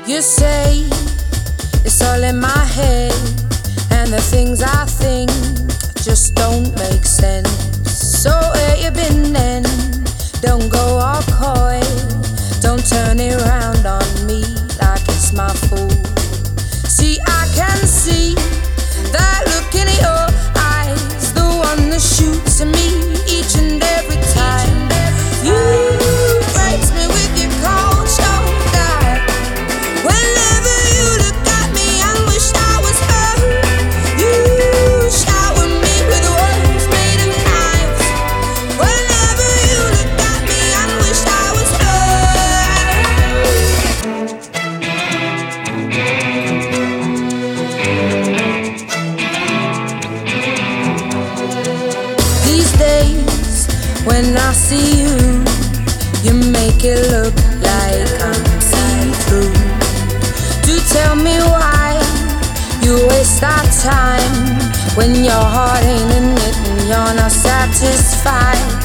You say it's all in my head, and the things I think just don't make sense. So where you been then? Don't go all coy, don't turn it round on me like it's my fault. See, I can see that look in your eyes, the one that shoots at me each and every time. You breaks me with your cold shoulder. Whenever you look at me, I wish I was her. You shower me with words made of knives. Whenever you look at me, I wish I was her. These days, when I see you, you make it look like I'm see-through. Do tell me why you waste our time when your heart ain't in it and you're not satisfied.